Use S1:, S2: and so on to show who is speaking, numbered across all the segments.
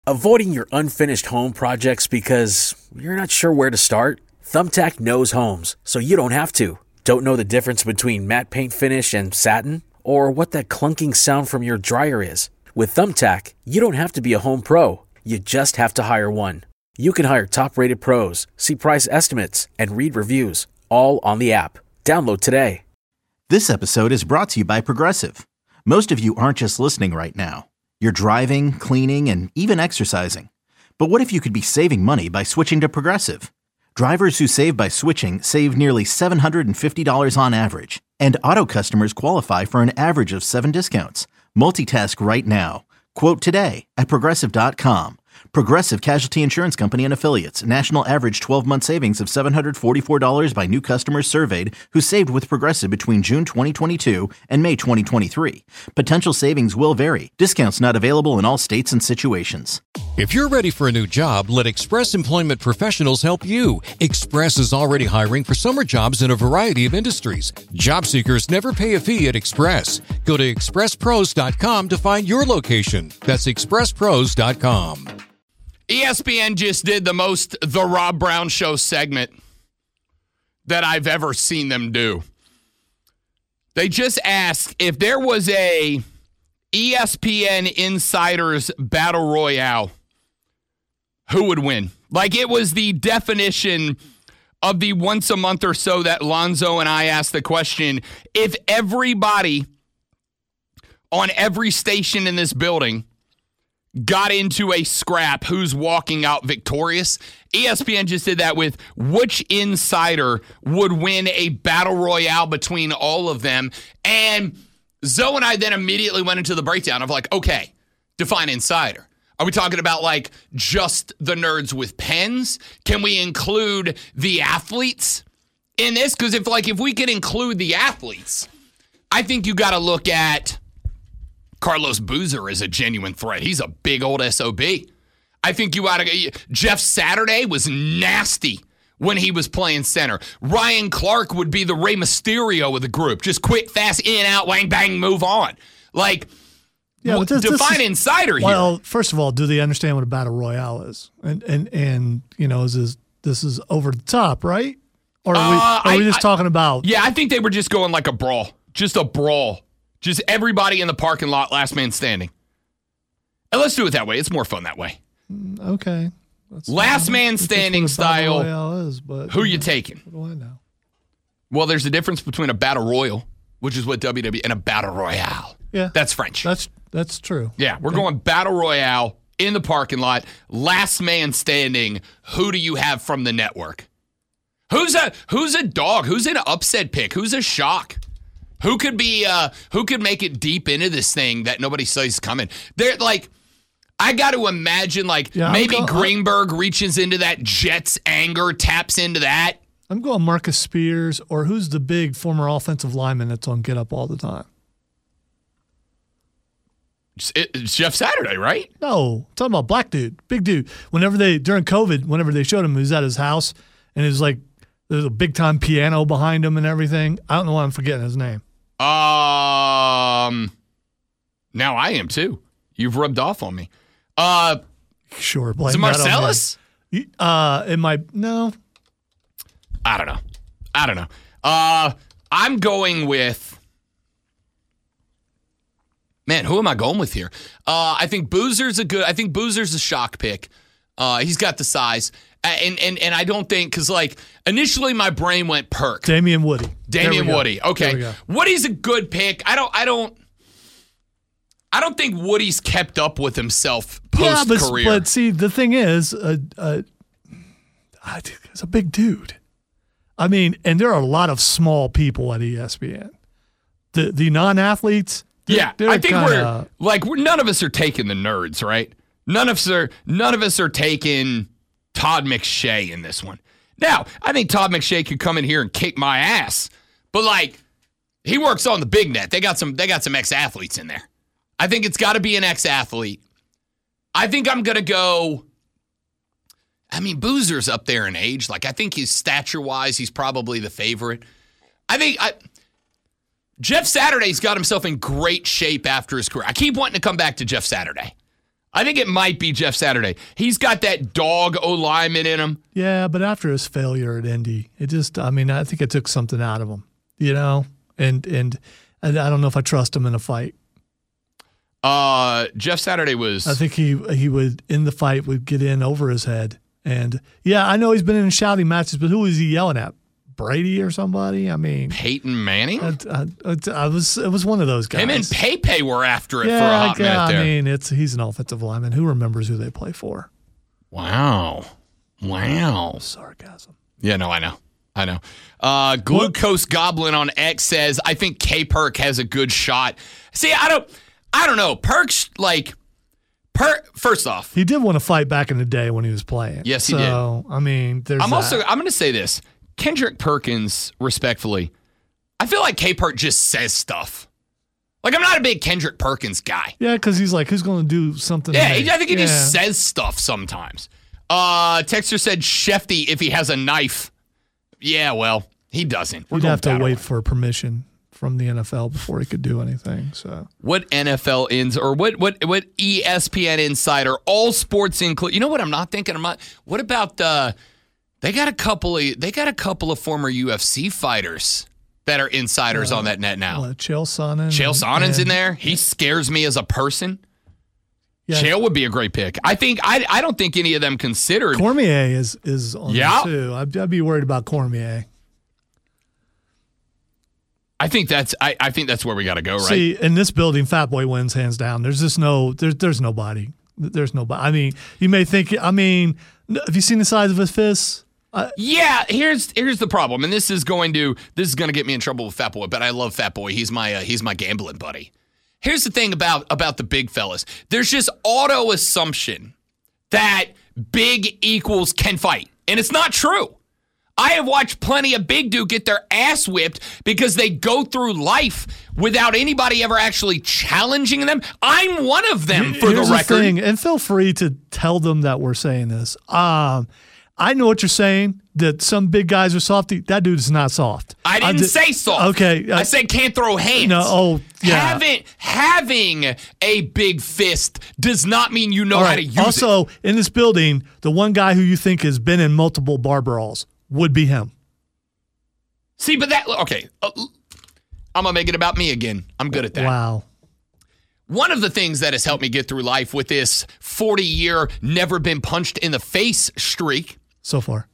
S1: Avoiding your unfinished home projects because you're not sure where to start? Thumbtack knows homes, so you don't have to. Don't know the difference between matte paint finish and satin? Or what that clunking sound from your dryer is? With Thumbtack, you don't have to be a home pro. You just have to hire one. You can hire top-rated pros, see price estimates, and read reviews, all on the app. Download today.
S2: This episode is brought to you by Progressive. Most of you aren't just listening right now. You're driving, cleaning, and even exercising. But what if you could be saving money by switching to Progressive? Drivers who save by switching save nearly $750 on average. And auto customers qualify for an average of 7 discounts. Multitask right now. Quote today at Progressive.com. Progressive Casualty Insurance Company and Affiliates. National average 12-month savings of $744 by new customers surveyed who saved with Progressive between June 2022 and May 2023. Potential savings will vary. Discounts not available in all states and situations.
S3: If you're ready for a new job, let Express Employment Professionals help you. Express is already hiring for summer jobs in a variety of industries. Job seekers never pay a fee at Express. Go to expresspros.com to find your location. That's expresspros.com.
S4: ESPN just did the Rob Brown Show segment that I've ever seen them do. They just asked if there was a ESPN Insiders Battle Royale, who would win? Like, it was the definition of the once a month or so that Lonzo and I asked the question, if everybody on every station in this building got into a scrap, who's walking out victorious? ESPN just did that with which insider would win a battle royale between all of them. And Zoe and I then immediately went into the breakdown of like, okay, define insider. Are we talking about like just the nerds with pens? Can we include the athletes in this? Because if we could include the athletes, I think you got to look at Carlos Boozer is a genuine threat. He's a big old SOB. I think you ought to. Jeff Saturday was nasty when he was playing center. Ryan Clark would be the Rey Mysterio of the group. Just quick, fast, in, out, wang, bang, move on. Like,
S5: yeah,
S4: define insider here.
S5: Well, first of all, do they understand what a battle royale is? And you know, this is over the top, right? Or are we just talking about?
S4: Yeah, I think they were just going like a brawl. Just a brawl. Just everybody in the parking lot, last man standing. And let's do it that way. It's more fun that way.
S5: Okay.
S4: Last man standing style.
S5: Is, but,
S4: who you taking?
S5: What do I know?
S4: Well, there's a difference between a battle royal, which is what WWE, and a battle royale.
S5: Yeah.
S4: That's French.
S5: That's true.
S4: Yeah, we're going battle royale in the parking lot. Last man standing. Who do you have from the network? Who's a dog? Who's an upset pick? Who's a shock? Who could make it deep into this thing that nobody sees coming? They're like, I got to imagine maybe Greenberg reaches into that Jets anger, taps into that.
S5: I'm going Marcus Spears, or who's the big former offensive lineman that's on Get Up all the time?
S4: It's Jeff Saturday, right?
S5: No, I'm talking about black dude, big dude. During COVID, whenever they showed him, he was at his house, and it was like there's a big time piano behind him and everything. I don't know why I'm forgetting his name.
S4: Now I am too. You've rubbed off on me.
S5: Sure.
S4: Is it Marcellus?
S5: It might. No.
S4: I don't know. I'm going with. Man, who am I going with here? I think Boozer's a shock pick. He's got the size. And I don't think, because initially my brain went Perk.
S5: Damian Woody.
S4: Okay. Woody's a good pick. I don't think Woody's kept up with himself post-career.
S5: But see, the thing is, he's a big dude. I mean, and there are a lot of small people at ESPN. The non-athletes.
S4: I think we're none of us are taking the nerds, right? None of us are taking Todd McShay in this one. Now, I think Todd McShay could come in here and kick my ass, but he works on the big net. They got some ex-athletes in there. I think it's got to be an ex-athlete. I think I'm gonna go. I mean, Boozer's up there in age. I think he's stature-wise, he's probably the favorite. Jeff Saturday's got himself in great shape after his career. I keep wanting to come back to Jeff Saturday. I think it might be Jeff Saturday. He's got that dog O-lineman in him.
S5: Yeah, but after his failure at Indy, I think it took something out of him, and I don't know if I trust him in a fight.
S4: Jeff Saturday was.
S5: I think he would, in the fight, would get in over his head. And yeah, I know he's been in shouting matches, but who was he yelling at? Brady or somebody? I mean,
S4: Peyton Manning?
S5: It was one of those guys.
S4: Him and Pepe were after it for a hot minute there.
S5: I mean, he's an offensive lineman. Who remembers who they play for?
S4: Wow.
S5: Sarcasm.
S4: Yeah, no, I know. Glucose Goblin on X says, I think K-Perk has a good shot. See, I don't know. Perk's first off.
S5: He did want to fight back in the day when he was playing.
S4: Yes, he did.
S5: So, I mean, I'm
S4: going to say this. Kendrick Perkins, respectfully, I feel like K-Perk just says stuff. Like, I'm not a big Kendrick Perkins guy.
S5: Yeah, because he's like, who's going to do something?
S4: Yeah, I think he just says stuff sometimes. Texter said Shefty if he has a knife. Yeah, well, he doesn't.
S5: He'd have to wait for permission from the NFL before he could do anything. So,
S4: what NFL ins or what ESPN insider? All sports include. You know what I'm not thinking. What about They got a couple of former UFC fighters that are insiders on that net now.
S5: Chael Sonnen.
S4: Chael Sonnen's in there. He scares me as a person. Yeah. Chael would be a great pick. I don't think any of them considered.
S5: Cormier is on there too. I'd be worried about Cormier.
S4: I think that's where we got to go, right?
S5: See, in this building, Fat Boy wins hands down. There's just there's nobody. There's nobody. I mean, you may think. I mean, have you seen the size of his fists?
S4: Yeah. Here's the problem, and this is going to get me in trouble with Fat Boy. But I love Fat Boy. He's my gambling buddy. Here's the thing about the big fellas. There's just auto assumption that big equals can fight, and it's not true. I have watched plenty of big dude get their ass whipped because they go through life without anybody ever actually challenging them. I'm one of them, for the record.
S5: Thing, and feel free to tell them that we're saying this. I know what you're saying, that some big guys are softy. That dude is not soft.
S4: I didn't say soft.
S5: Okay.
S4: I said can't throw hands.
S5: No, yeah.
S4: Having a big fist does not mean you know how to use it.
S5: Also, in this building, the one guy who you think has been in multiple bar brawls would be him.
S4: See, but okay. I'm going to make it about me again. I'm good at that.
S5: Wow.
S4: One of the things that has helped me get through life with this 40-year never been punched in the face streak
S5: so far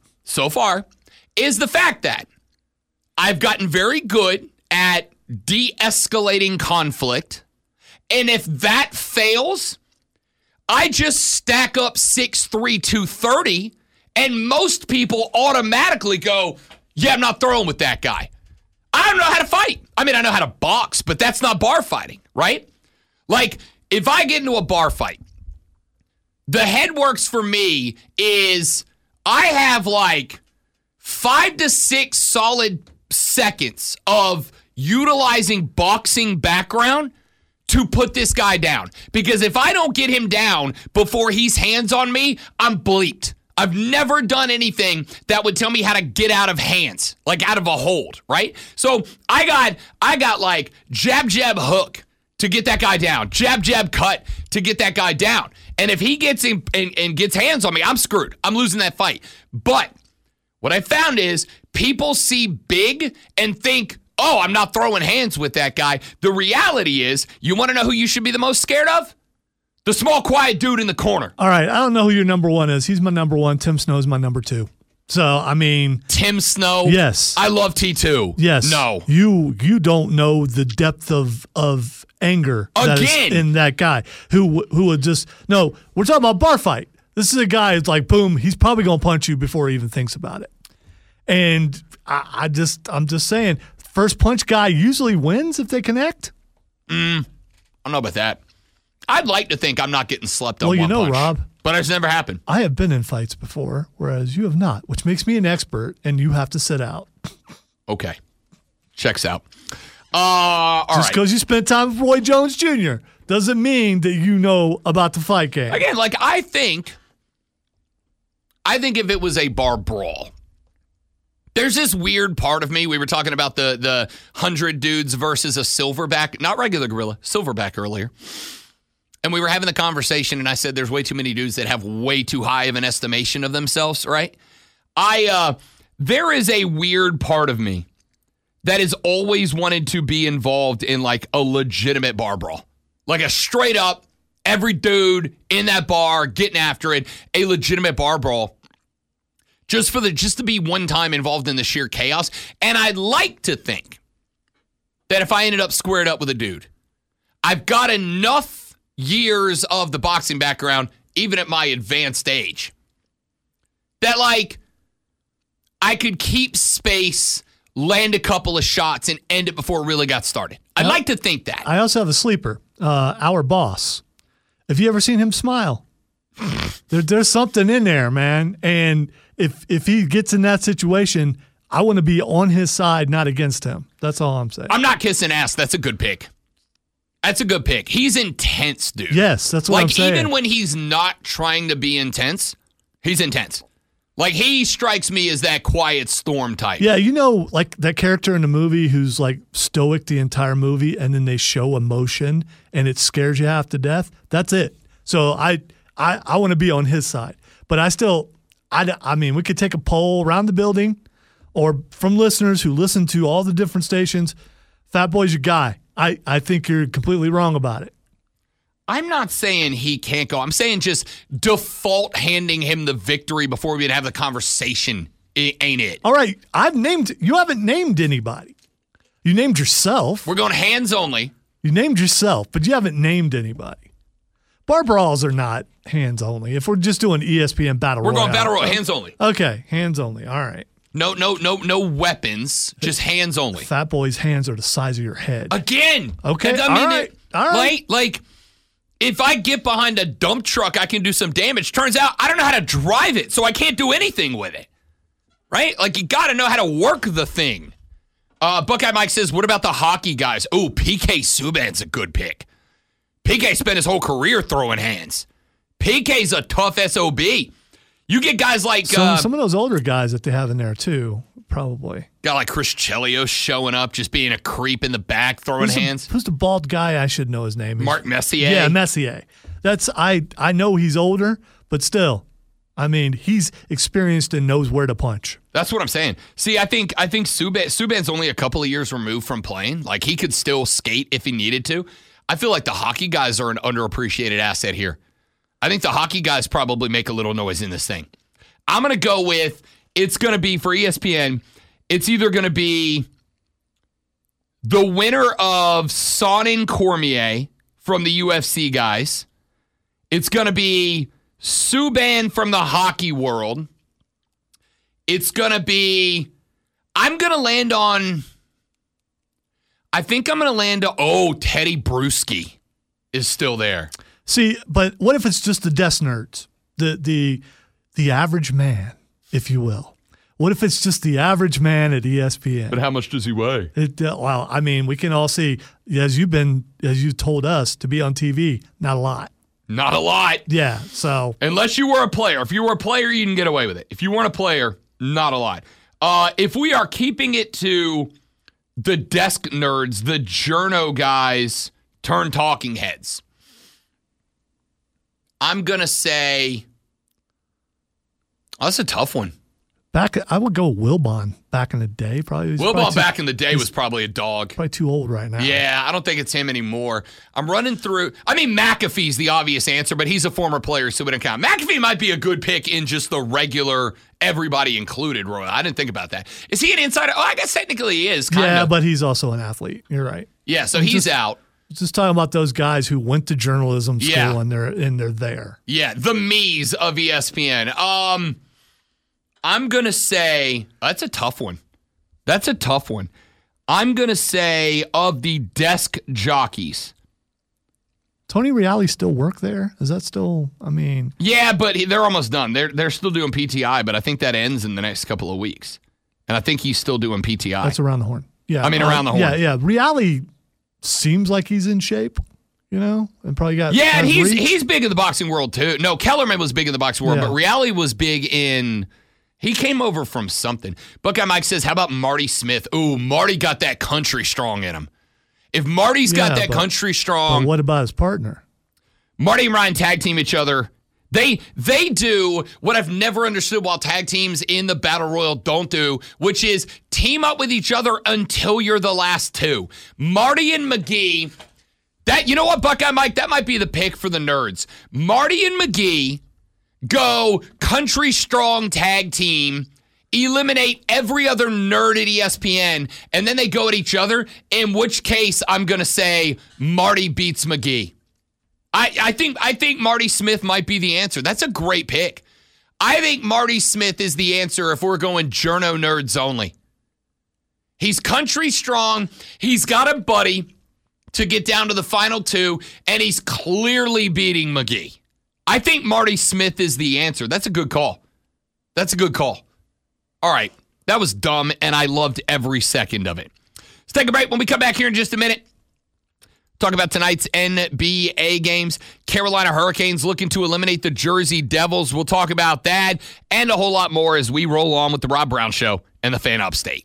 S4: is the fact that I've gotten very good at de-escalating conflict. And if that fails, I just stack up 6'3", 230, and most people automatically go, yeah, I'm not throwing with that guy. I don't know how to fight. I mean, I know how to box, but that's not bar fighting, right? Like, if I get into a bar fight, the head works for me is I have like 5 to 6 solid seconds of utilizing boxing background to put this guy down. Because if I don't get him down before he's hands on me, I'm bleeped. I've never done anything that would tell me how to get out of hands, like out of a hold, right? So I got like jab, jab, hook to get that guy down. Jab, jab, cut to get that guy down. And if he gets in and gets hands on me, I'm screwed. I'm losing that fight. But what I found is people see big and think, oh, I'm not throwing hands with that guy. The reality is, you want to know who you should be the most scared of? The small, quiet dude in the corner.
S5: All right, I don't know who your number one is. He's my number one. Tim Snow's my number 2. So, I mean...
S4: Tim Snow?
S5: Yes.
S4: I love T2.
S5: Yes.
S4: No.
S5: You don't know the depth of anger that is in that guy who would just... No, we're talking about bar fight. This is a guy who's like, boom, he's probably going to punch you before he even thinks about it. And I'm just saying, first punch guy usually wins if they connect.
S4: I don't know about that. I'd like to think I'm not getting slept on
S5: one
S4: punch.
S5: Well, you know, Rob.
S4: But it's never happened.
S5: I have been in fights before, whereas you have not, which makes me an expert, and you have to sit out.
S4: Okay. Checks out. All right.
S5: Just because you spent time with Roy Jones Jr. doesn't mean that you know about the fight game.
S4: Again, like I think if it was a bar brawl, there's this weird part of me. We were talking about the 100 dudes versus a silverback, not regular gorilla, silverback earlier. And we were having the conversation, and I said there's way too many dudes that have way too high of an estimation of themselves, right? There is a weird part of me that has always wanted to be involved in like a legitimate bar brawl. Like a straight up, every dude in that bar getting after it, a legitimate bar brawl. Just to be one time involved in the sheer chaos. And I'd like to think that if I ended up squared up with a dude, I've got enough years of the boxing background, even at my advanced age, that like I could keep space, land a couple of shots, and end it before it really got started. I'd like to think that.
S5: I also have a sleeper, our boss. Have you ever seen him smile? There's something in there, man. And if he gets in that situation, I want to be on his side, not against him. That's all I'm saying.
S4: I'm not kissing ass. That's a good pick. That's a good pick. He's intense, dude.
S5: Yes, that's what I'm saying.
S4: Like, even when he's not trying to be intense, he's intense. Like, he strikes me as that quiet storm type.
S5: Yeah, you know, like that character in the movie who's like stoic the entire movie, and then they show emotion and it scares you half to death. That's it. So I want to be on his side. But I mean, we could take a poll around the building or from listeners who listen to all the different stations. Fat Boy's your guy. I think you're completely wrong about it.
S4: I'm not saying he can't go. I'm saying just default handing him the victory before we even have the conversation ain't it.
S5: All right. You haven't named anybody. You named yourself.
S4: We're going hands only.
S5: You named yourself, but you haven't named anybody. Bar brawls are not hands only. If we're just doing ESPN Battle Royale.
S4: We're going Battle Royale, hands only.
S5: Okay, hands only. All right.
S4: No weapons, just hands only.
S5: Fat Boy's hands are the size of your head.
S4: Again.
S5: Okay, all right.
S4: Like, if I get behind a dump truck, I can do some damage. Turns out I don't know how to drive it, so I can't do anything with it. Right? Like, you got to know how to work the thing. Buckeye Mike says, what about the hockey guys? Oh, PK Subban's a good pick. PK spent his whole career throwing hands. PK's a tough SOB. You get guys like...
S5: some of those older guys that they have in there, too, probably.
S4: Got like Chris Chelios showing up, just being a creep in the back, throwing hands.
S5: Who's the bald guy? I should know his name.
S4: Mark Messier.
S5: Yeah, Messier. I know he's older, but still, I mean, he's experienced and knows where to punch.
S4: That's what I'm saying. See, I think Subban's only a couple of years removed from playing. Like, he could still skate if he needed to. I feel like the hockey guys are an underappreciated asset here. I think the hockey guys probably make a little noise in this thing. I'm going to go with, it's going to be, for ESPN, it's either going to be the winner of Sonnen Cormier from the UFC guys. It's going to be Subban from the hockey world. It's going to be, I think I'm going to land on, Teddy Bruschi is still there.
S5: See, but what if it's just the desk nerds, the average man, if you will? What if it's just the average man at ESPN?
S4: But how much does he weigh?
S5: Well, I mean, we can all see, as you told us, to be on TV, not a lot.
S4: Not a lot.
S5: Yeah, so.
S4: Unless you were a player. If you were a player, you can get away with it. If you weren't a player, not a lot. If we are keeping it to the desk nerds, the journo guys turn talking heads, I'm going to say, that's a tough one.
S5: I would go Wilbon back in the day.
S4: Wilbon back in the day was probably a dog.
S5: Probably too old right now.
S4: Yeah, I don't think it's him anymore. I'm running through. I mean, McAfee's the obvious answer, but he's a former player, so we don't count. McAfee might be a good pick in just the regular, everybody included, Roy. I didn't think about that. Is he an insider? Oh, I guess technically he is.
S5: Yeah, but he's also an athlete. You're right.
S4: Yeah, so he's out.
S5: Just talking about those guys who went to journalism school and they're there.
S4: Yeah, the me's of ESPN. I'm going to say, that's a tough one. I'm going to say, of the desk jockeys.
S5: Tony Reali still work there? Is that still, I mean.
S4: Yeah, but they're almost done. They're still doing PTI, but I think that ends in the next couple of weeks. And I think he's still doing PTI.
S5: That's around the horn. Yeah.
S4: Around the horn.
S5: Yeah. Reali seems like he's in shape. And probably got.
S4: Yeah, and he's big in the boxing world too. No, Kellerman was big in the boxing world, but Reali was big in. He came over from something. Buckeye Mike says, "How about Marty Smith? Ooh, Marty got that country strong in him. If Marty's got that country strong,
S5: but what about his partner?
S4: Marty and Ryan tag team each other. They do what I've never understood while tag teams in the Battle Royal don't do, which is team up with each other until you're the last two. Marty and McGee, you know what, Buckeye Mike? That might be the pick for the nerds. Marty and McGee go country strong tag team, eliminate every other nerd at ESPN, and then they go at each other, in which case I'm going to say Marty beats McGee. I think Marty Smith might be the answer. That's a great pick. I think Marty Smith is the answer if we're going journo nerds only. He's country strong. He's got a buddy to get down to the final two, and he's clearly beating McGee. I think Marty Smith is the answer. That's a good call. That's a good call. All right. That was dumb, and I loved every second of it. Let's take a break. When we come back here in just a minute, talk about tonight's NBA games. Carolina Hurricanes looking to eliminate the Jersey Devils. We'll talk about that and a whole lot more as we roll on with the Rob Brown Show and the Fan Upstate.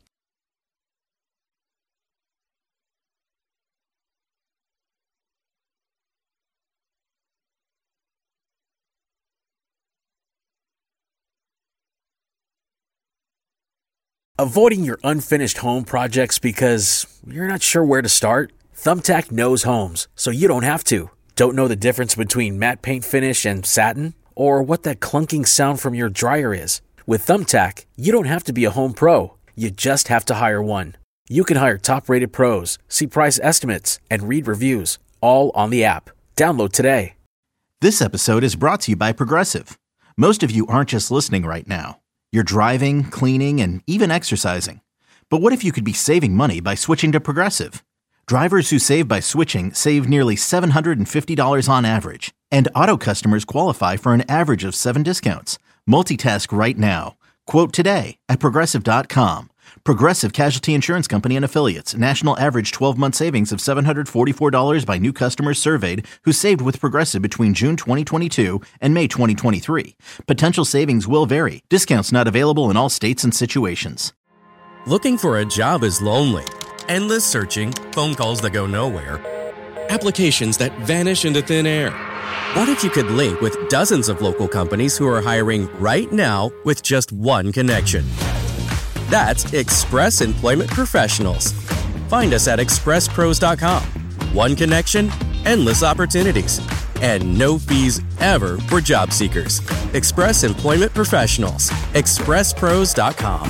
S1: Avoiding your unfinished home projects because you're not sure where to start? Thumbtack knows homes, so you don't have to. Don't know the difference between matte paint finish and satin? Or what that clunking sound from your dryer is? With Thumbtack, you don't have to be a home pro. You just have to hire one. You can hire top-rated pros, see price estimates, and read reviews, all on the app. Download today.
S2: This episode is brought to you by Progressive. Most of you aren't just listening right now. You're driving, cleaning, and even exercising. But what if you could be saving money by switching to Progressive? Drivers who save by switching save nearly $750 on average. And auto customers qualify for an average of 7 discounts. Multitask right now. Quote today at Progressive.com. Progressive Casualty Insurance Company and Affiliates. National average 12-month savings of $744 by new customers surveyed who saved with Progressive between June 2022 and May 2023. Potential savings will vary. Discounts not available in all states and situations.
S6: Looking for a job is lonely. Endless searching, phone calls that go nowhere, applications that vanish into thin air. What if you could link with dozens of local companies who are hiring right now with just one connection? That's Express Employment Professionals. Find us at expresspros.com. One connection, endless opportunities, and no fees ever for job seekers. Express Employment Professionals. expresspros.com.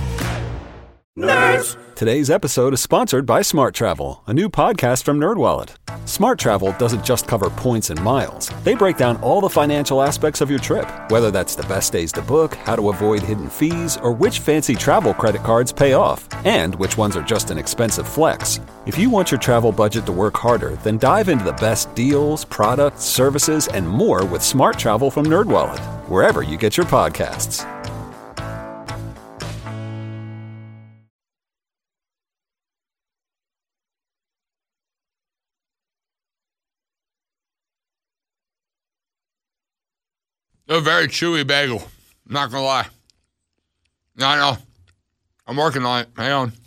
S7: Nerds! Today's episode is sponsored by Smart Travel, a new podcast from NerdWallet. Smart Travel doesn't just cover points and miles. They break down all the financial aspects of your trip, whether that's the best days to book, how to avoid hidden fees, or which fancy travel credit cards pay off, and which ones are just an expensive flex. If you want your travel budget to work harder, then dive into the best deals, products, services, and more with Smart Travel from NerdWallet, wherever you get your podcasts.
S4: A very chewy bagel. Not gonna lie. I know. I'm working on it. Hang on.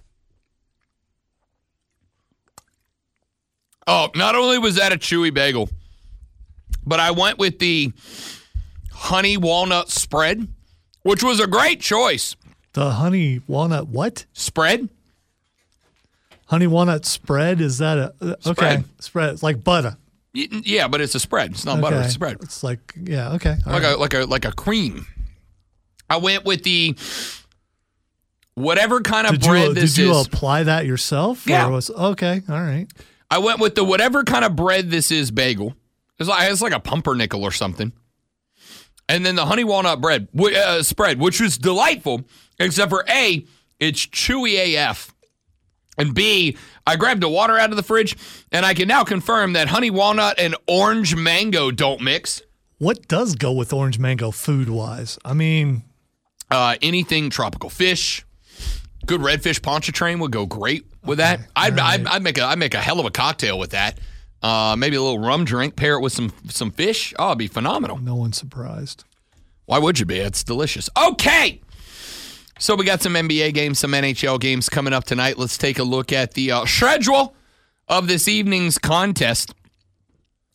S4: Oh, not only was that a chewy bagel, but I went with the honey walnut spread, which was a great choice.
S5: The honey walnut what?
S4: Spread.
S5: Honey walnut spread? Is that a... Okay. Spread. It's like butter.
S4: Yeah, but it's a spread. It's not butter. It's a spread.
S5: It's like, yeah, okay.
S4: Like a cream. I went with the whatever kind of bread this is.
S5: Did you apply that yourself?
S4: Yeah.
S5: Okay, all right.
S4: I went with the whatever kind of bread this is bagel. It's like a pumpernickel or something. And then the honey walnut bread spread, which was delightful, except for A, it's chewy AF. And B, I grabbed the water out of the fridge, and I can now confirm that honey walnut and orange mango don't mix.
S5: What does go with orange mango food-wise? I mean...
S4: anything tropical fish. Good redfish pontchartrain would go great with that. I'd make a hell of a cocktail with that. Maybe a little rum drink, pair it with some fish. Oh, it'd be phenomenal.
S5: No one's surprised.
S4: Why would you be? It's delicious. Okay. So we got some NBA games, some NHL games coming up tonight. Let's take a look at the schedule of this evening's contest.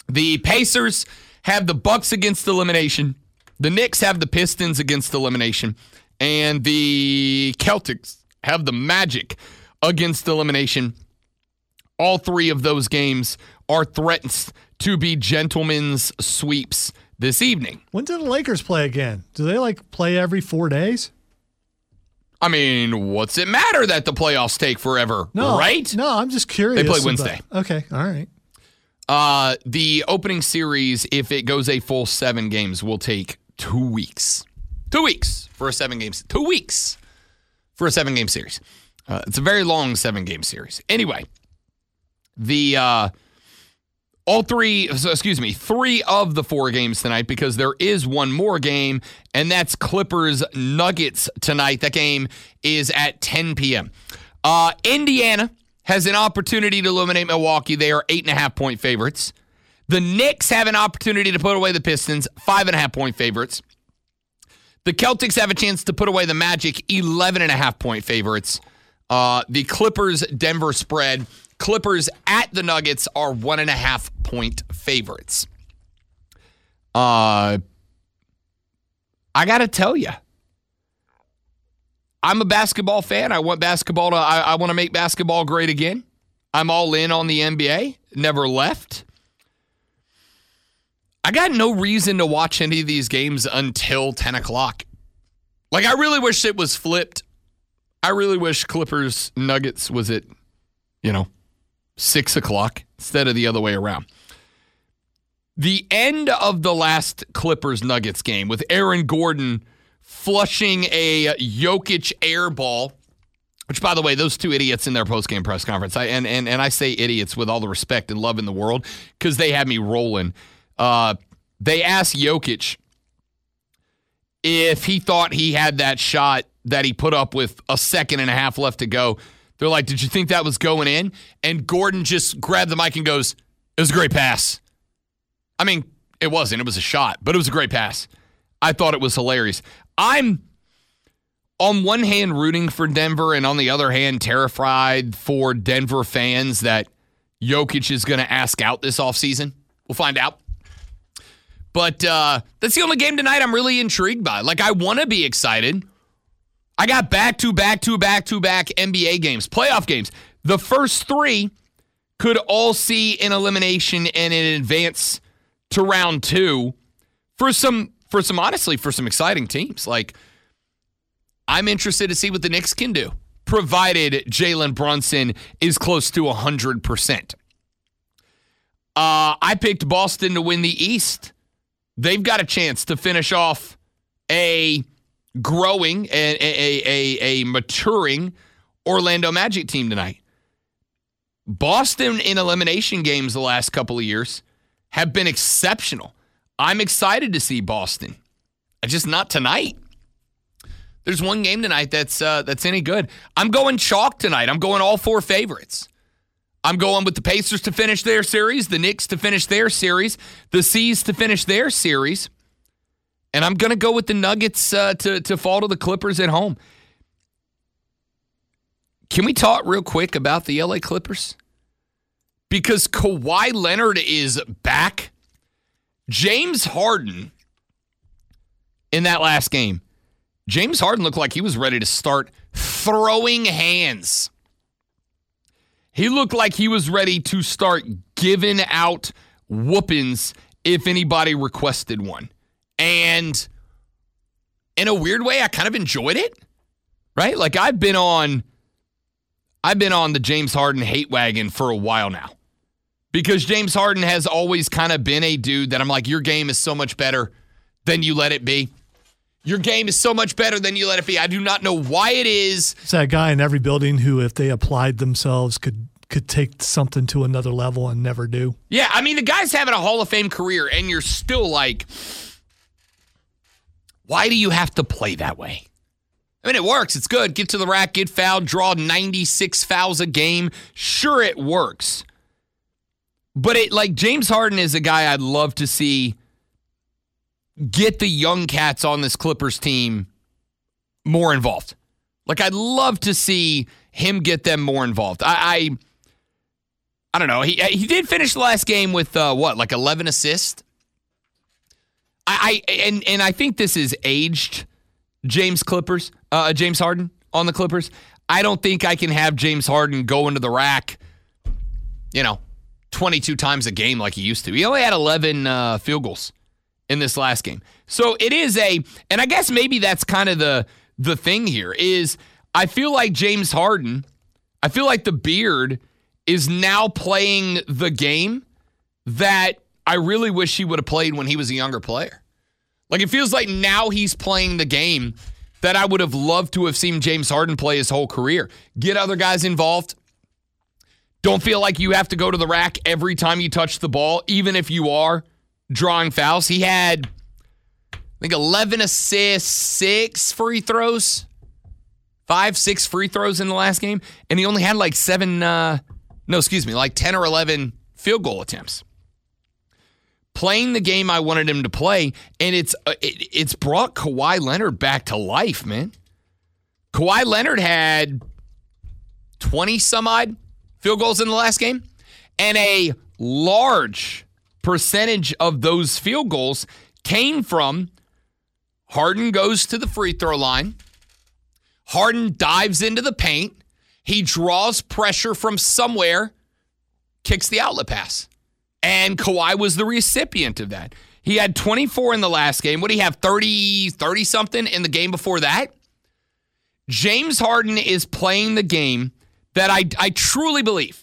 S4: The Pacers have the Bucks against elimination. The Knicks have the Pistons against elimination. And the Celtics have the Magic against elimination. All three of those games are threatened to be gentlemen's sweeps this evening.
S5: When do the Lakers play again? Do they play every 4 days?
S4: I mean, what's it matter that the playoffs take forever, right?
S5: No, I'm just curious.
S4: They play Wednesday.
S5: Okay, all right.
S4: The opening series, if it goes a full 7 games, will take 2 weeks. 2 weeks for a 7-game. 2 weeks for a 7-game series. It's a very long 7-game series. Anyway, three of the 4 games tonight, because there is one more game, and that's Clippers Nuggets tonight. That game is at 10 p.m. Indiana has an opportunity to eliminate Milwaukee. They are 8.5-point favorites. The Knicks have an opportunity to put away the Pistons, 5.5-point favorites. The Celtics have a chance to put away the Magic, 11.5-point favorites. The Clippers-Denver spread, Clippers at the Nuggets are 1.5-point favorites. I got to tell you, I'm a basketball fan. I want basketball to. I want to make basketball great again. I'm all in on the NBA. Never left. I got no reason to watch any of these games until 10 o'clock. I really wish it was flipped. I really wish Clippers Nuggets was at, 6 o'clock instead of the other way around. The end of the last Clippers Nuggets game with Aaron Gordon flushing a Jokic air ball, which, by the way, those two idiots in their post-game press conference, and I say idiots with all the respect and love in the world because they had me rolling. They asked Jokic if he thought he had that shot that he put up with a second and a half left to go. They're like, did you think that was going in? And Gordon just grabbed the mic and goes, it was a great pass. I mean, it wasn't. It was a shot, but it was a great pass. I thought it was hilarious. I'm, on one hand, rooting for Denver, and on the other hand, terrified for Denver fans that Jokic is going to ask out this offseason. We'll find out. But that's the only game tonight I'm really intrigued by. I want to be excited. I got back-to-back NBA games, playoff games. The first 3 could all see an elimination and an advance to round 2 for some exciting teams. I'm interested to see what the Knicks can do, provided Jalen Brunson is close to 100%. I picked Boston to win the East. They've got a chance to finish off a growing, a maturing Orlando Magic team tonight. Boston in elimination games the last couple of years have been exceptional. I'm excited to see Boston. Just not tonight. There's one game tonight that's any good. I'm going chalk tonight. I'm going all 4 favorites. I'm going with the Pacers to finish their series, the Knicks to finish their series, the C's to finish their series, and I'm going to go with the Nuggets to fall to the Clippers at home. Can we talk real quick about the LA Clippers? Because Kawhi Leonard is back. James Harden, in that last game, James Harden looked like he was ready to start throwing hands. He looked like he was ready to start giving out whoopings if anybody requested one. And in a weird way, I kind of enjoyed it, right? I've been on the James Harden hate wagon for a while now, because James Harden has always kind of been a dude that I'm like, your game is so much better than you let it be. Your game is so much better than you let it be. I do not know why it is.
S5: It's that guy in every building who, if they applied themselves, could take something to another level and never do.
S4: Yeah, I mean, the guy's having a Hall of Fame career, and you're still like, why do you have to play that way? I mean, it works. It's good. Get to the rack, get fouled, draw 96 fouls a game. Sure, it works. But James Harden is a guy I'd love to see get the young cats on this Clippers team more involved. I'd love to see him get them more involved. I I don't know. He did finish the last game with, 11 assists? And I think this is aged James Harden on the Clippers. I don't think I can have James Harden go into the rack, 22 times a game like he used to. He only had 11 field goals in this last game. So it is and I guess maybe that's kind of the thing here is I feel like James Harden, I feel like the beard is now playing the game that I really wish he would have played when he was a younger player. Like, it feels like now he's playing the game that I would have loved to have seen James Harden play his whole career. Get other guys involved. Don't feel like you have to go to the rack every time you touch the ball, even if you are drawing fouls. He had, I think, 11 assists, 6 free throws, 5-6 free throws in the last game, and he only had like 10 or 11 field goal attempts. Playing the game I wanted him to play, and it's brought Kawhi Leonard back to life, man. Kawhi Leonard had 20-some-odd field goals in the last game, and a large percentage of those field goals came from Harden goes to the free throw line, Harden dives into the paint, he draws pressure from somewhere, kicks the outlet pass. And Kawhi was the recipient of that. He had 24 in the last game. What did he have, 30-something in the game before that? James Harden is playing the game that I truly believe.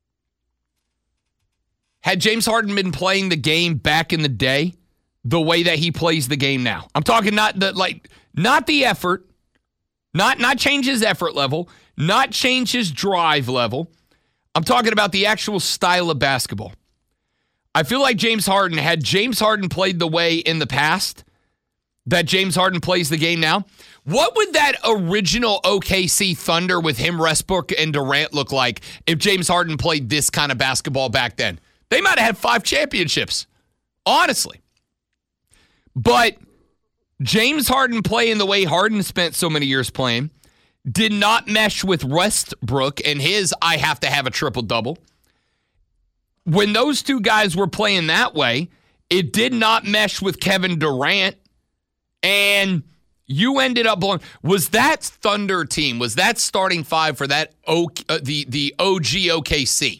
S4: Had James Harden been playing the game back in the day the way that he plays the game now, I'm talking not the effort, not change his effort level, not change his drive level. I'm talking about the actual style of basketball. I feel like had James Harden played the way in the past that James Harden plays the game now, what would that original OKC Thunder with him, Westbrook, and Durant look like if James Harden played this kind of basketball back then? They might have had 5 championships, honestly. But James Harden playing the way Harden spent so many years playing did not mesh with Westbrook and his I have to have a triple-double. When those two guys were playing that way, it did not mesh with Kevin Durant, and you ended up blowing. Was that Thunder team, was that starting 5 for that the OG OKC?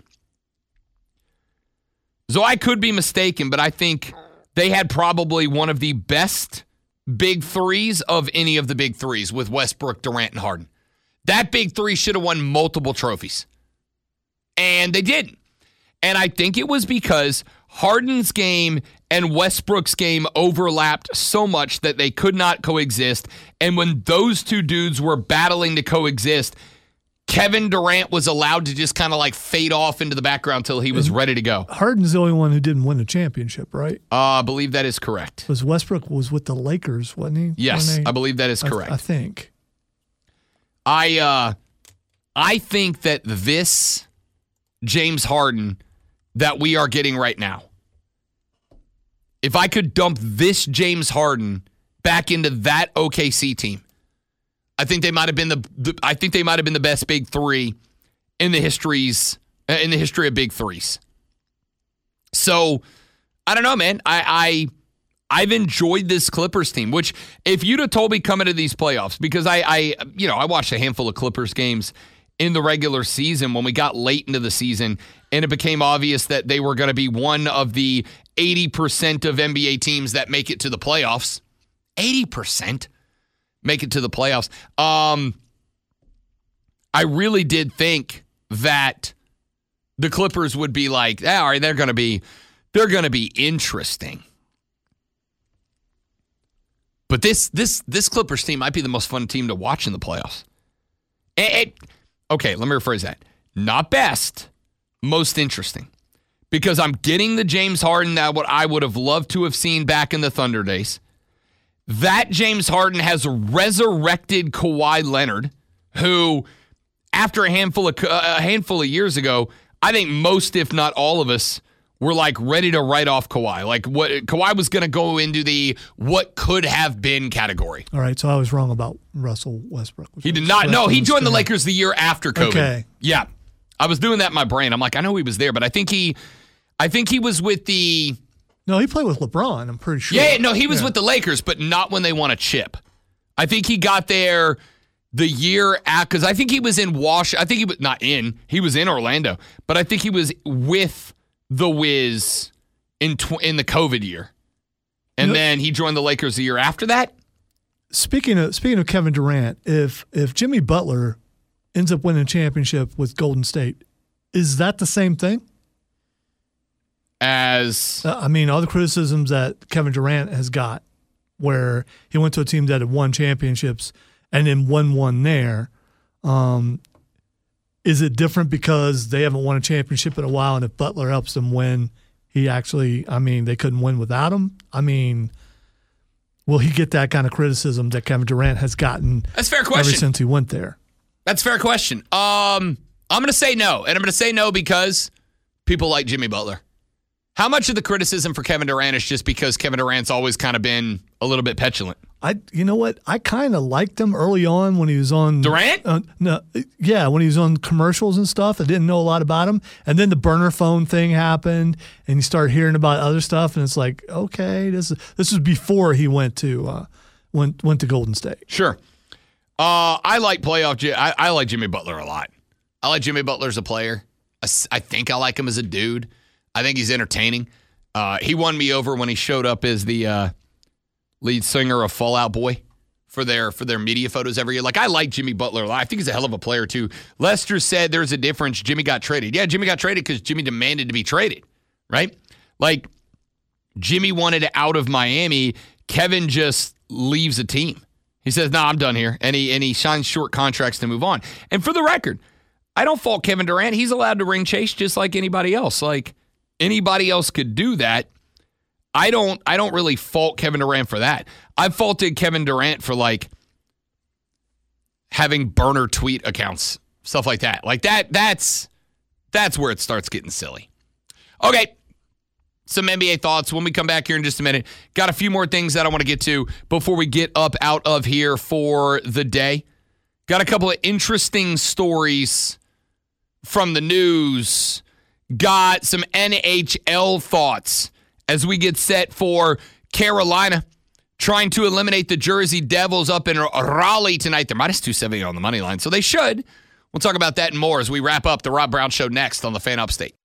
S4: So I could be mistaken, but I think they had probably one of the best big threes of any of the big threes with Westbrook, Durant, and Harden. That big three should have won multiple trophies, and they didn't. And I think it was because Harden's game and Westbrook's game overlapped so much that they could not coexist. And when those two dudes were battling to coexist, Kevin Durant was allowed to just kind of like fade off into the background until he was ready to go.
S5: Harden's the only one who didn't win a championship, right?
S4: I believe that is correct.
S5: Because Westbrook was with the Lakers, wasn't he?
S4: Yes, I believe that is correct.
S5: I think.
S4: I think that this James Harden that we are getting right now, if I could dump this James Harden back into that OKC team, I think they might have been the best big three in the history of big threes. So I don't know, man. I've enjoyed this Clippers team, which if you'd have told me coming to these playoffs, because I watched a handful of Clippers games in the regular season when we got late into the season, and it became obvious that they were going to be one of the 80% of NBA teams that make it to the playoffs. 80% make it to the playoffs. I really did think that the Clippers would be like, all right, they're going to be interesting. But this Clippers team might be the most fun team to watch in the playoffs. Okay, let me rephrase that. Not best, most interesting. Because I'm getting the James Harden that what I would have loved to have seen back in the Thunder days. That James Harden has resurrected Kawhi Leonard, who, after a handful of years ago, I think most, if not all of us, were like ready to write off Kawhi. Like what Kawhi was going to go into the what could have been category.
S5: All right, so I was wrong about Russell Westbrook.
S4: He did not. No, he joined the Lakers the year after COVID.
S5: Okay.
S4: Yeah. I was doing that in my brain. I'm like, I know he was there, but I think he was with the.
S5: No, he played with LeBron. I'm pretty sure.
S4: Yeah, no, he was with the Lakers, but not when they won a chip. I think he got there the year after, because I think he was in Washington. I think he was not in. He was in Orlando, but I think he was with the Wiz in the COVID year, and then he joined the Lakers the year after that.
S5: Speaking of Kevin Durant, if Jimmy Butler ends up winning a championship with Golden State, is that the same thing?
S4: As
S5: I mean, all the criticisms that Kevin Durant has got, where he went to a team that had won championships and then won one there, is it different because they haven't won a championship in a while, and if Butler helps them win, he actually, I mean, they couldn't win without him? I mean, will he get that kind of criticism that Kevin Durant has gotten?
S4: That's a fair question.
S5: Ever since he went there?
S4: That's a fair question. I'm going to say no, and I'm going to say no because people like Jimmy Butler. How much of the criticism for Kevin Durant is just because Kevin Durant's always kind of been a little bit petulant?
S5: You know what? I kind of liked him early on when he was on
S4: Durant.
S5: When he was on commercials and stuff. I didn't know a lot about him, and then the burner phone thing happened, and you start hearing about other stuff, and it's like, okay, this was before he went to Golden State.
S4: Sure. I like I like Jimmy Butler a lot. I like Jimmy Butler as a player. I think I like him as a dude. I think he's entertaining. He won me over when he showed up as the lead singer of Fall Out Boy for their media photos every year. Like, I like Jimmy Butler a lot. I think he's a hell of a player, too. Lester said there's a difference. Jimmy got traded. Yeah, Jimmy got traded because Jimmy demanded to be traded, right? Like, Jimmy wanted out of Miami. Kevin just leaves a team. He says, "No, I'm done here." And he signs short contracts to move on. And for the record, I don't fault Kevin Durant. He's allowed to ring chase just like anybody else. Like, anybody else could do that. I don't really fault Kevin Durant for that. I've faulted Kevin Durant for, like, having burner tweet accounts, stuff like that. Like, that's where it starts getting silly. Okay. Some NBA thoughts when we come back here in just a minute. Got a few more things that I want to get to before we get up out of here for the day. Got a couple of interesting stories from the news. Got some NHL thoughts as we get set for Carolina trying to eliminate the Jersey Devils up in Raleigh tonight. They're minus 270 on the money line, so they should. We'll talk about that and more as we wrap up the Rob Brown Show next on the Fan Upstate.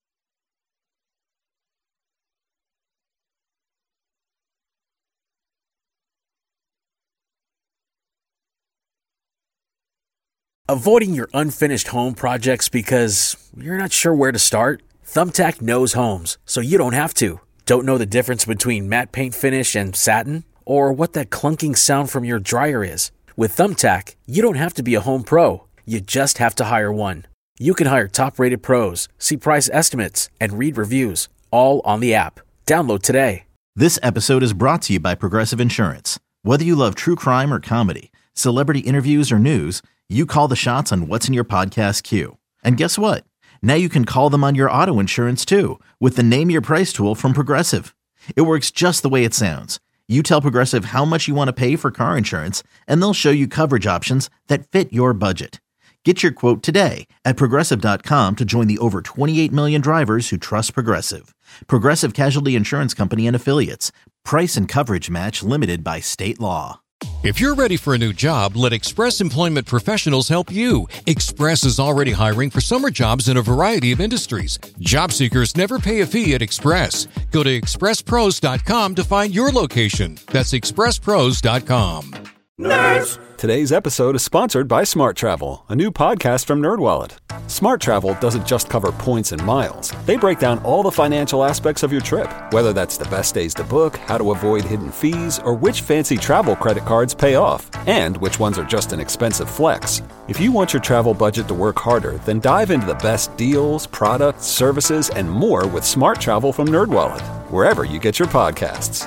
S1: Avoiding your unfinished home projects because you're not sure where to start? Thumbtack knows homes, so you don't have to. Don't know the difference between matte paint finish and satin? Or what that clunking sound from your dryer is? With Thumbtack, you don't have to be a home pro. You just have to hire one. You can hire top-rated pros, see price estimates, and read reviews, all on the app. Download today.
S2: This episode is brought to you by Progressive Insurance. Whether you love true crime or comedy, celebrity interviews or news, you call the shots on what's in your podcast queue. And guess what? Now you can call them on your auto insurance too with the Name Your Price tool from Progressive. It works just the way it sounds. You tell Progressive how much you want to pay for car insurance, and they'll show you coverage options that fit your budget. Get your quote today at Progressive.com to join the over 28 million drivers who trust Progressive. Progressive Casualty Insurance Company and Affiliates. Price and coverage match limited by state law.
S3: If you're ready for a new job, let Express Employment Professionals help you. Express is already hiring for summer jobs in a variety of industries. Job seekers never pay a fee at Express. Go to expresspros.com to find your location. That's expresspros.com.
S7: Nerds! Today's episode is sponsored by Smart Travel, a new podcast from NerdWallet. Smart Travel doesn't just cover points and miles. They break down all the financial aspects of your trip, whether that's the best days to book, how to avoid hidden fees, or which fancy travel credit cards pay off, and which ones are just an expensive flex. If you want your travel budget to work harder, then dive into the best deals, products, services, and more with Smart Travel from NerdWallet, wherever you get your podcasts.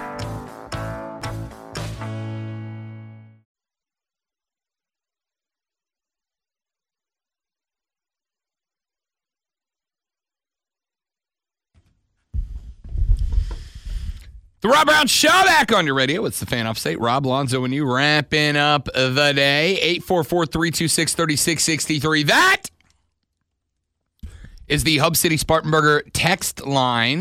S4: The Rob Brown Show back on your radio. It's the Fan Upstate. Rob, Lonzo, and you ramping up the day. 844-326-3663. That is the Hub City Spartanburger text line,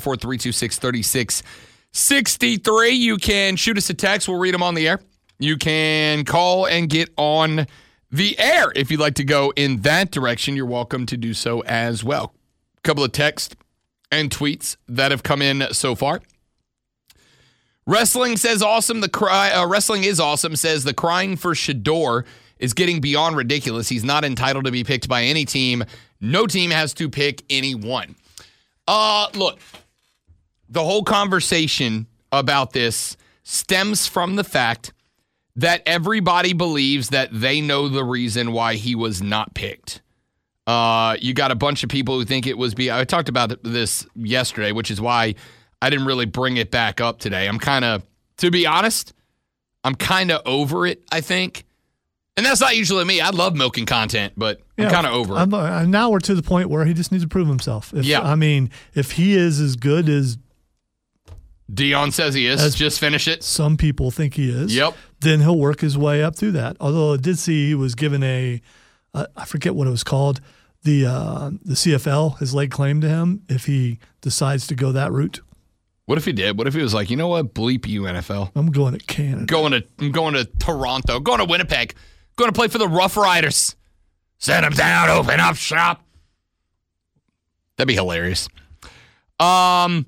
S4: 844-326-3663. You can shoot us a text. We'll read them on the air. You can call and get on the air. If you'd like to go in that direction, you're welcome to do so as well. A couple of texts and tweets that have come in so far. Wrestling says awesome. Wrestling is awesome. Says the crying for Shedeur is getting beyond ridiculous. He's not entitled to be picked by any team. No team has to pick anyone. Look, the whole conversation about this stems from the fact that everybody believes that they know the reason why he was not picked. You got a bunch of people who think it was I talked about this yesterday, which is why I didn't really bring it back up today. To be honest, I'm kind of over it, I think. And that's not usually me. I love milking content, but I'm kind of over it.
S5: Now we're to the point where he just needs to prove himself. If he is as good as
S4: Dion says he is, just finish it.
S5: Some people think he is.
S4: Yep.
S5: Then he'll work his way up through that. Although I did see he was given I forget what it was called. The CFL has laid claim to him if he decides to go that route.
S4: What if he did? What if he was like, you know what? Bleep you, NFL.
S5: I'm going to Canada.
S4: I'm going to Toronto. Going to Winnipeg. Going to play for the Rough Riders. Set them down. Open up shop. That'd be hilarious. I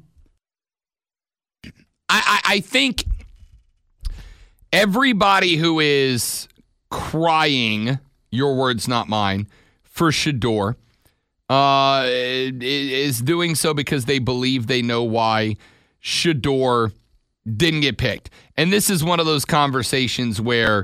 S4: think everybody who is crying, your words, not mine, for Shedeur is doing so because they believe they know why Shedeur didn't get picked. And this is one of those conversations where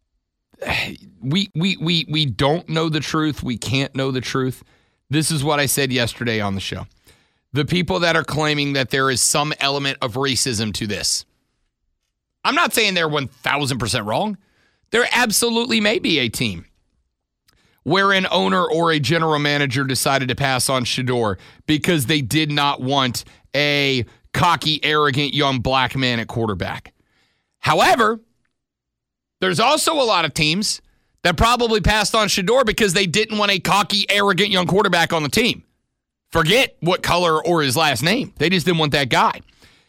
S4: we don't know the truth. We can't know the truth. This is what I said yesterday on the show. The people that are claiming that there is some element of racism to this. I'm not saying they're 1,000% wrong. There absolutely may be a team where an owner or a general manager decided to pass on Shedeur because they did not want a cocky, arrogant young black man at quarterback. However, there's also a lot of teams that probably passed on Shedeur because they didn't want a cocky, arrogant young quarterback on the team. Forget what color or his last name. They just didn't want that guy.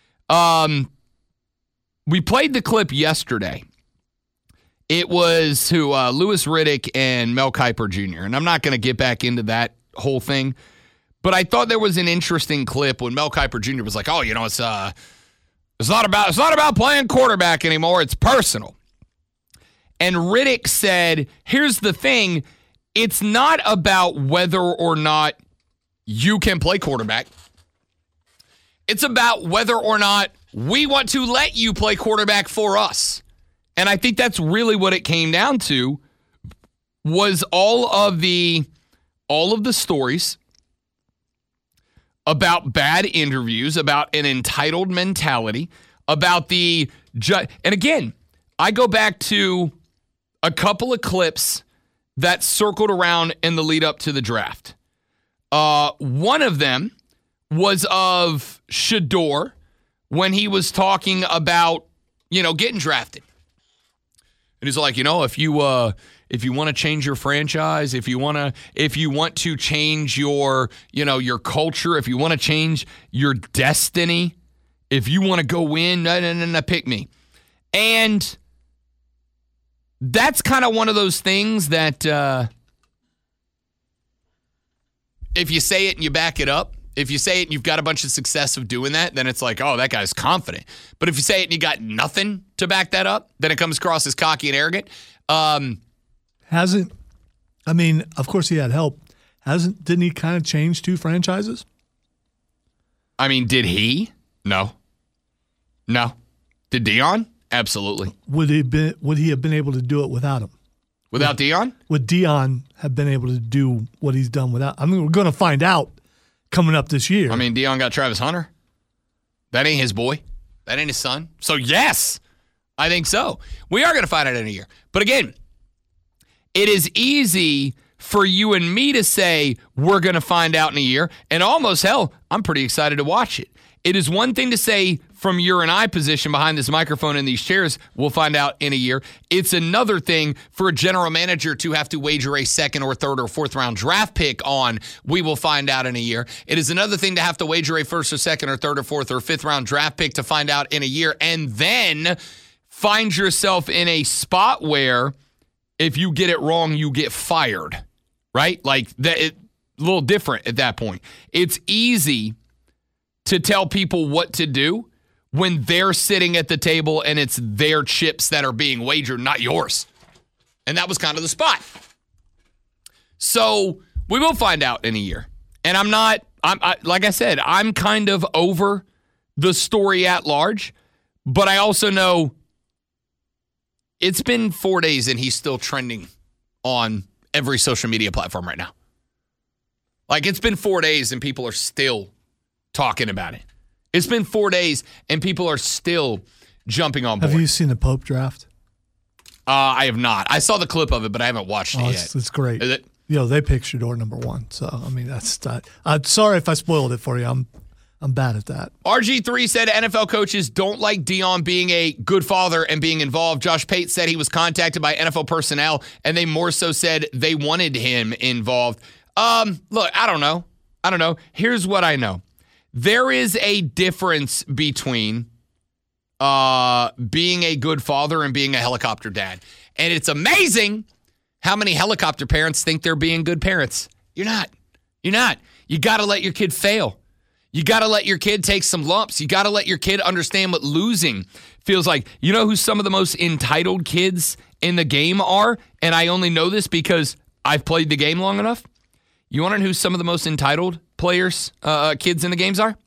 S4: We played the clip yesterday. It was Louis Riddick and Mel Kiper Jr., and I'm not going to get back into that whole thing, but I thought there was an interesting clip when Mel Kiper Jr. was like, "Oh, you know, it's not about playing quarterback anymore. It's personal." And Riddick said, "Here's the thing: it's not about whether or not you can play quarterback. It's about whether or not we want to let you play quarterback for us." And I think that's really what it came down to, was all of the stories about bad interviews, about an entitled mentality, about and again, I go back to a couple of clips that circled around in the lead up to the draft. One of them was of Shedeur when he was talking about, getting drafted. And he's like, if you want to change your franchise, if you want to change your culture, if you want to change your destiny, if you want to go win, no, pick me. And that's kind of one of those things that if you say it and you back it up, if you say it and you've got a bunch of success of doing that, then it's like, oh, that guy's confident. But if you say it and you got nothing to back that up, then it comes across as cocky and arrogant.
S5: Of course he had help. Didn't he kind of change 2 franchises?
S4: Did he? No. Did Dion? Absolutely.
S5: Would he have been able to do it without him?
S4: Without Dion?
S5: Would Dion have been able to do what he's done without? We're going to find out coming up this year.
S4: Dion got Travis Hunter. That ain't his boy. That ain't his son. So, yes, I think so. We are going to find out in a year. But again, it is easy for you and me to say we're going to find out in a year. And almost, hell, I'm pretty excited to watch it. It is one thing to say from your and I position behind this microphone and these chairs, we'll find out in a year. It's another thing for a general manager to have to wager a second or third or fourth round draft pick on. We will find out in a year. It is another thing to have to wager a first or second or third or fourth or fifth round draft pick to find out in a year, and then find yourself in a spot where if you get it wrong, you get fired, right? Like that, a little different at that point. It's easy to tell people what to do when they're sitting at the table and it's their chips that are being wagered, not yours. And that was kind of the spot. So we will find out in a year. And I'm like I said, I'm kind of over the story at large, but I also know it's been 4 days and he's still trending on every social media platform right now. Like, it's been 4 days and people are still talking about it. It's been 4 days and people are still jumping on board.
S5: Have you seen the Pope draft?
S4: I have not. I saw the clip of it, but I haven't watched it yet.
S5: It's great.
S4: Is it?
S5: They picked Shedeur number 1. So, I mean, I'm sorry if I spoiled it for you. I'm bad at that.
S4: RG3 said NFL coaches don't like Deion being a good father and being involved. Josh Pate said he was contacted by NFL personnel, and they more so said they wanted him involved. Look, I don't know. Here's what I know. There is a difference between being a good father and being a helicopter dad. And it's amazing how many helicopter parents think they're being good parents. You're not. You got to let your kid fail. You got to let your kid take some lumps. You got to let your kid understand what losing feels like. You know who some of the most entitled kids in the game are? And I only know this because I've played the game long enough. You want to know who some of the most entitled players, kids in the games are?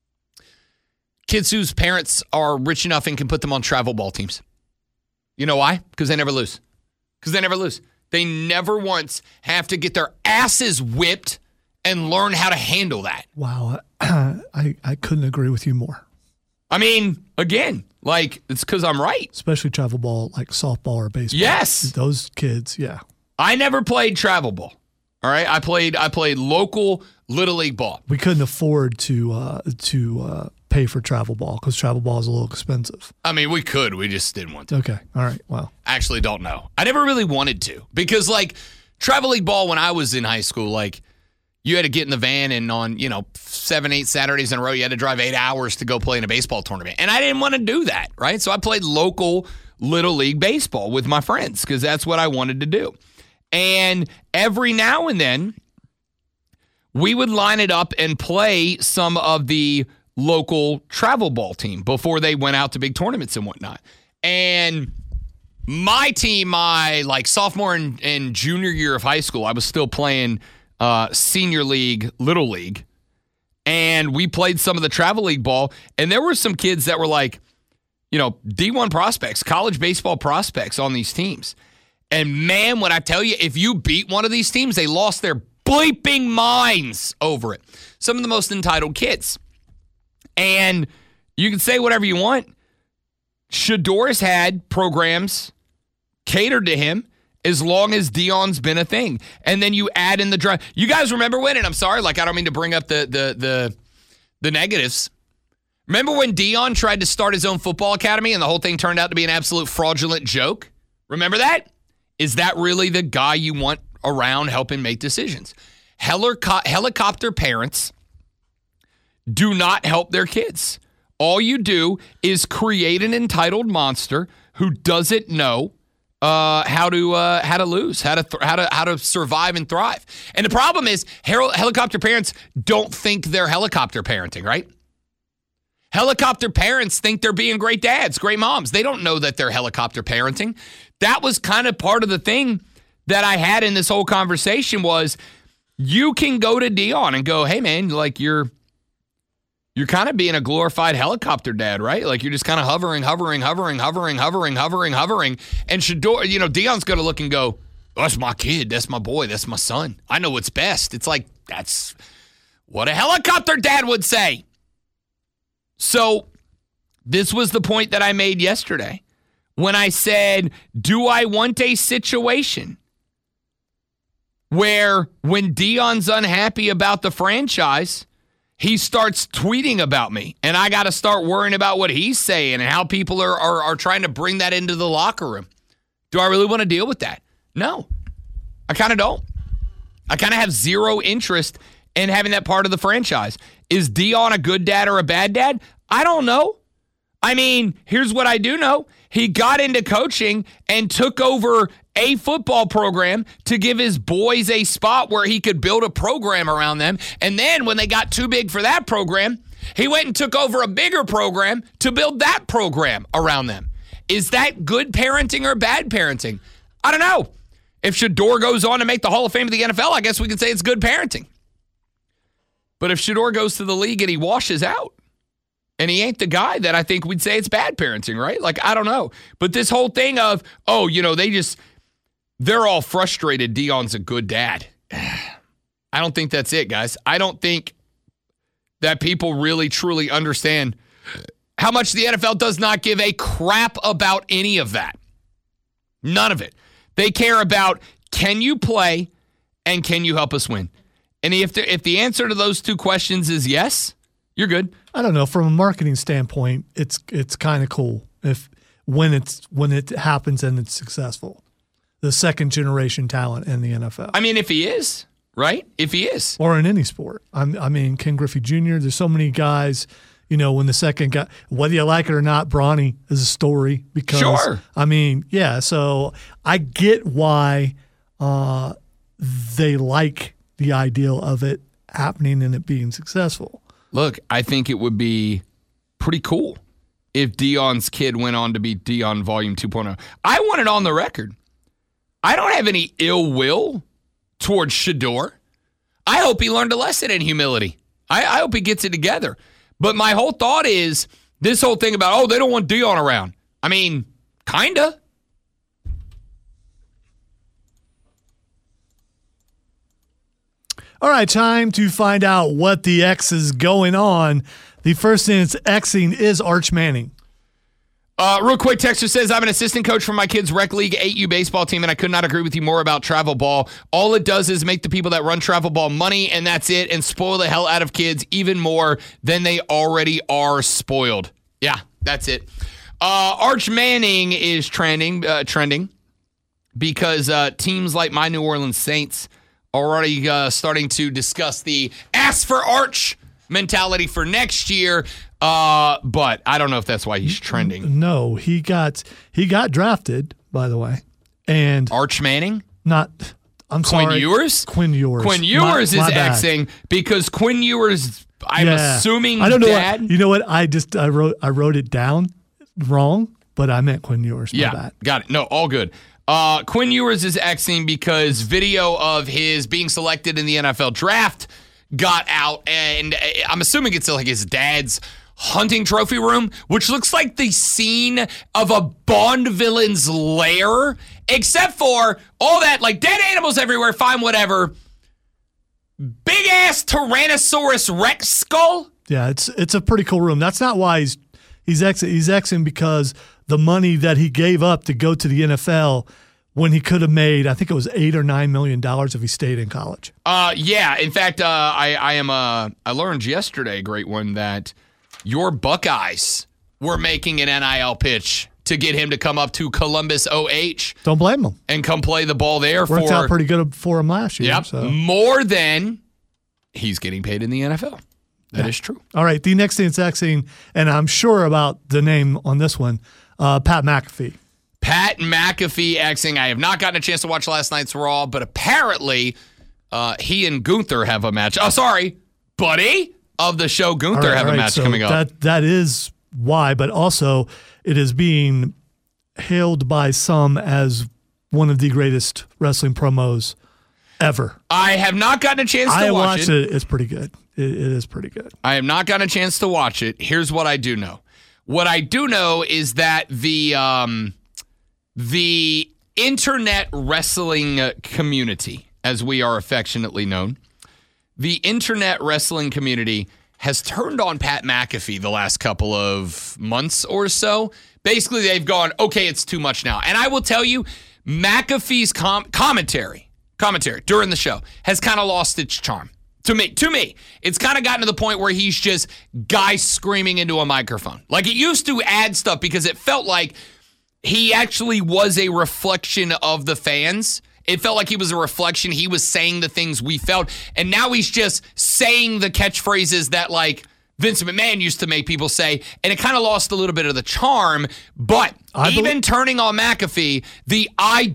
S4: Kids whose parents are rich enough and can put them on travel ball teams. You know why? Because they never lose. They never once have to get their asses whipped and learn how to handle that.
S5: Wow. I couldn't agree with you more.
S4: I mean, again, like, it's because I'm right.
S5: Especially travel ball, like softball or baseball.
S4: Yes.
S5: Those kids, yeah.
S4: I never played travel ball. All right? I played local Little League ball.
S5: We couldn't afford to pay for travel ball because travel ball is a little expensive.
S4: I mean, we could. We just didn't want to.
S5: Okay. All right. Well.
S4: Actually, don't know. I never really wanted to because, like, travel league ball when I was in high school, like, you had to get in the van and on, 7-8 Saturdays in a row, you had to drive 8 hours to go play in a baseball tournament. And I didn't want to do that, right? So I played local Little League baseball with my friends because that's what I wanted to do. And every now and then, we would line it up and play some of the local travel ball team before they went out to big tournaments and whatnot. And my team, my sophomore and junior year of high school, I was still playing senior league, Little League. And we played some of the travel league ball. And there were some kids that were D1 prospects, college baseball prospects on these teams. And man, when I tell you, if you beat one of these teams, they lost their bleeping minds over it. Some of the most entitled kids. And you can say whatever you want. Shedeur's had programs catered to him as long as Deion's been a thing. And then you add in the drive. You guys remember when, and I'm sorry, I don't mean to bring up the negatives. Remember when Deion tried to start his own football academy and the whole thing turned out to be an absolute fraudulent joke? Remember that? Is that really the guy you want around helping make decisions? Helicopter parents do not help their kids. All you do is create an entitled monster who doesn't know how to lose, how to survive and thrive. And the problem is helicopter parents don't think they're helicopter parenting, right? Helicopter parents think they're being great dads, great moms. They don't know that they're helicopter parenting. That was kind of part of the thing that I had in this whole conversation was you can go to Deion and go, hey man, you're kind of being a glorified helicopter dad, right? Like you're just kind of hovering. And Shedeur, Deion's going to look and go, that's my kid. That's my boy. That's my son. I know what's best. It's like, that's what a helicopter dad would say. So this was the point that I made yesterday when I said, do I want a situation where when Deion's unhappy about the franchise, he starts tweeting about me, and I got to start worrying about what he's saying and how people are trying to bring that into the locker room. Do I really want to deal with that? No, I kind of don't. I kind of have zero interest in having that part of the franchise. Is Deion a good dad or a bad dad? I don't know. I mean, here's what I do know. He got into coaching and took over a football program to give his boys a spot where he could build a program around them. And then when they got too big for that program, he went and took over a bigger program to build that program around them. Is that good parenting or bad parenting? I don't know. If Shedeur goes on to make the Hall of Fame of the NFL, I guess we could say it's good parenting. But if Shedeur goes to the league and he washes out, and he ain't the guy, that I think we'd say it's bad parenting, right? Like, I don't know. But this whole thing of, they're all frustrated Deion's a good dad. I don't think that's it, guys. I don't think that people really, truly understand how much the NFL does not give a crap about any of that. None of it. They care about, can you play and can you help us win? And if the answer to those two questions is yes, you're good.
S5: I don't know. From a marketing standpoint, it's kind of cool when it happens and it's successful. The second generation talent in the NFL.
S4: I mean, if he is, right? If he is.
S5: Or in any sport. I mean, Ken Griffey Jr., there's so many guys, when the second guy, whether you like it or not, Bronny is a story. Because,
S4: sure.
S5: I mean, yeah, so I get why they like the ideal of it happening and it being successful.
S4: Look, I think it would be pretty cool if Deion's kid went on to be Deion Volume 2.0. I want it on the record. I don't have any ill will towards Shedeur. I hope he learned a lesson in humility. I hope he gets it together. But my whole thought is this whole thing about, they don't want Deion around. I mean, kinda.
S5: All right, time to find out what the X is going on. The first thing that's Xing is Arch Manning.
S4: Real quick, Texter says, I'm an assistant coach for my kids' rec league 8U baseball team, and I could not agree with you more about travel ball. All it does is make the people that run travel ball money, and that's it, and spoil the hell out of kids even more than they already are spoiled. Yeah, that's it. Arch Manning is trending because teams like my New Orleans Saints are already starting to discuss the ask for Arch mentality for next year. But I don't know if that's why he's trending.
S5: No, he got drafted, by the way. And
S4: Arch Manning?
S5: I'm
S4: Quinn
S5: sorry.
S4: Ewers?
S5: Quinn Ewers.
S4: Quinn Ewers is Xing because Quinn Ewers, I'm assuming
S5: I don't know
S4: dad.
S5: You know what? I wrote it down wrong, but I meant Quinn Ewers. My bad.
S4: Got it. No, all good. Quinn Ewers is Xing because video of his being selected in the NFL draft got out, and I'm assuming it's like his dad's hunting trophy room, which looks like the scene of a Bond villain's lair, except for all that, like dead animals everywhere, fine, whatever. Big ass Tyrannosaurus Rex skull.
S5: Yeah, it's a pretty cool room. That's not why he's Xing because the money that he gave up to go to the NFL when he could have made, I think it was $8 or $9 million if he stayed in college.
S4: Yeah. In fact, I learned yesterday, great one, that your Buckeyes were making an NIL pitch to get him to come up to Columbus OH.
S5: Don't blame him.
S4: And come play the ball there.
S5: Worked out pretty good for him last year.
S4: Yep.
S5: So.
S4: More than he's getting paid in the NFL. That is true.
S5: All right. The next thing that's Xing, and I'm sure about the name on this one, Pat McAfee.
S4: Pat McAfee Xing. I have not gotten a chance to watch last night's Raw, but apparently he and Gunther have a match. Oh, sorry, buddy of the show, Gunther have a match coming up.
S5: That is why, but also it is being hailed by some as one of the greatest wrestling promos ever.
S4: I have not gotten a chance to watch it.
S5: I watched it. It's pretty good. It is pretty good.
S4: I have not gotten a chance to watch it. Here's what I do know. What I do know is that the internet wrestling community, as we are affectionately known, the internet wrestling community has turned on Pat McAfee the last couple of months or so. Basically, they've gone, okay, it's too much now. And I will tell you, McAfee's commentary during the show has kind of lost its charm, To me, it's kind of gotten to the point where he's just guys screaming into a microphone. Like, it used to add stuff because it felt like he actually was a reflection of the fans. It felt like he was a reflection. He was saying the things we felt. And now he's just saying the catchphrases that, like, Vince McMahon used to make people say, and it kind of lost a little bit of the charm. But even turning on McAfee, the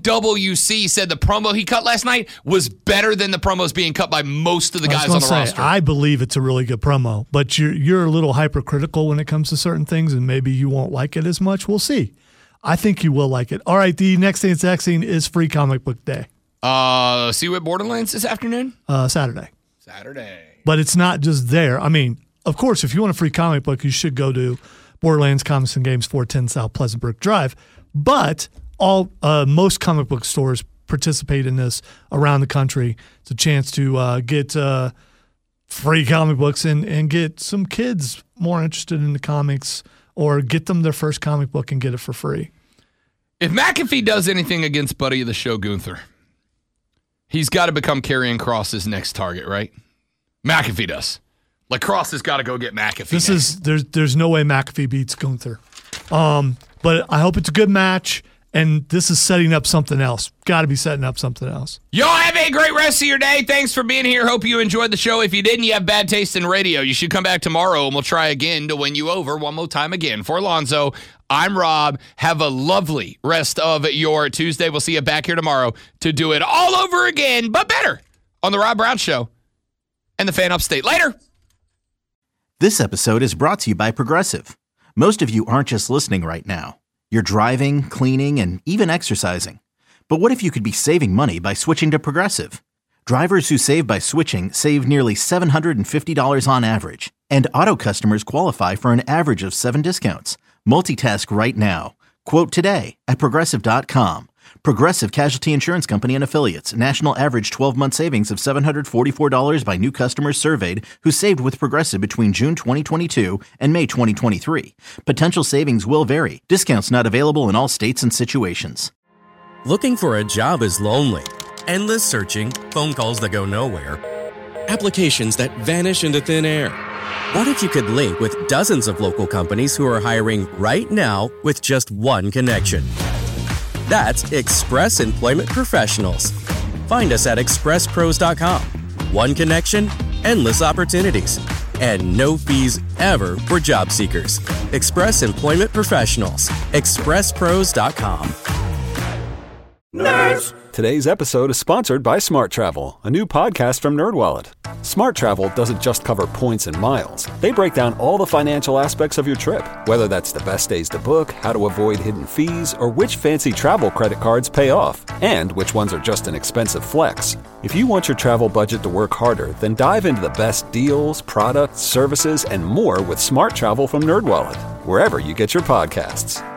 S4: IWC said the promo he cut last night was better than the promos being cut by most of the guys on the roster.
S5: I believe it's a really good promo, but you're a little hypercritical when it comes to certain things, and maybe you won't like it as much. We'll see. I think you will like it. All right, the next thing that's axing is Free Comic Book Day.
S4: See you at Borderlands this afternoon?
S5: Saturday.
S4: But
S5: it's not just there. I mean, of course, if you want a free comic book, you should go to Borderlands Comics and Games, 410 South Pleasant Brook Drive. But most comic book stores participate in this around the country. It's a chance to get free comic books and get some kids more interested in the comics, or get them their first comic book and get it for free.
S4: If McAfee does anything against buddy of the show, Gunther, he's got to become Karrion Kross's next target, right? McAfee does. Like, Kross has got to go get McAfee.
S5: There's no way McAfee beats Gunther. But I hope it's a good match, and this is setting up something else. Got to be setting up something else.
S4: Y'all have a great rest of your day. Thanks for being here. Hope you enjoyed the show. If you didn't, you have bad taste in radio. You should come back tomorrow, and we'll try again to win you over one more time again. For Alonzo, I'm Rob. Have a lovely rest of your Tuesday. We'll see you back here tomorrow to do it all over again, but better, on The Rob Brown Show and the Fan Upstate. Later.
S2: This episode is brought to you by Progressive. Most of you aren't just listening right now. You're driving, cleaning, and even exercising. But what if you could be saving money by switching to Progressive? Drivers who save by switching save nearly $750 on average. And auto customers qualify for an average of 7 discounts. Multitask right now. Quote today at Progressive.com. Progressive Casualty Insurance Company and Affiliates. National average 12-month savings of $744 by new customers surveyed who saved with Progressive between June 2022 and May 2023. Potential savings will vary. Discounts not available in all states and situations.
S6: Looking for a job is lonely. Endless searching, phone calls that go nowhere, applications that vanish into thin air. What if you could link with dozens of local companies who are hiring right now with just one connection? That's Express Employment Professionals. Find us at expresspros.com. One connection, endless opportunities, and no fees ever for job seekers. Express Employment Professionals. expresspros.com.
S7: Nerds! Today's episode is sponsored by Smart Travel, a new podcast from NerdWallet. Smart Travel doesn't just cover points and miles. They break down all the financial aspects of your trip, whether that's the best days to book, how to avoid hidden fees, or which fancy travel credit cards pay off, and which ones are just an expensive flex. If you want your travel budget to work harder, then dive into the best deals, products, services, and more with Smart Travel from NerdWallet, wherever you get your podcasts.